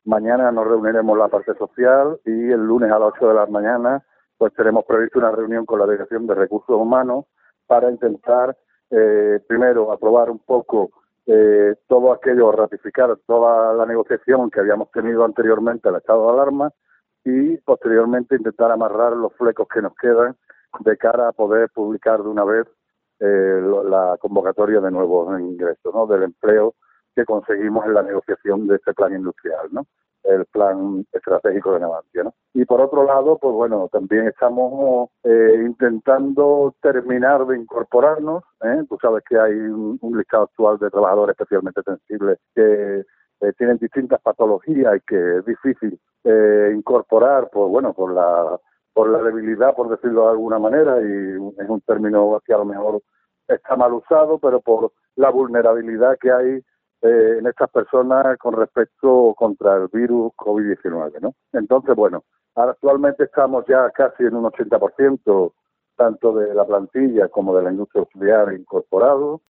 Mañana nos reuniremos la parte social y el lunes a las 8 de la mañana pues tenemos previsto una reunión con la Dirección de Recursos Humanos para intentar primero aprobar un poco todo aquello, ratificar toda la negociación que habíamos tenido anteriormente al estado de alarma y posteriormente intentar amarrar los flecos que nos quedan de cara a poder publicar de una vez la convocatoria de nuevos ingresos, ¿no? Del empleo que conseguimos en la negociación de este plan industrial, ¿no? El plan estratégico de Navantia, ¿no? Y por otro lado, pues bueno, también estamos intentando terminar de incorporarnos, ¿eh? Tú sabes que hay un listado actual de trabajadores especialmente sensibles que tienen distintas patologías y que es difícil incorporar, pues bueno, por la debilidad, por decirlo de alguna manera, y es un término que a lo mejor está mal usado, pero por la vulnerabilidad que hay en estas personas con respecto contra el virus COVID-19, ¿no? Entonces, bueno, actualmente estamos ya casi en un 80%, tanto de la plantilla como de la industria auxiliar incorporados.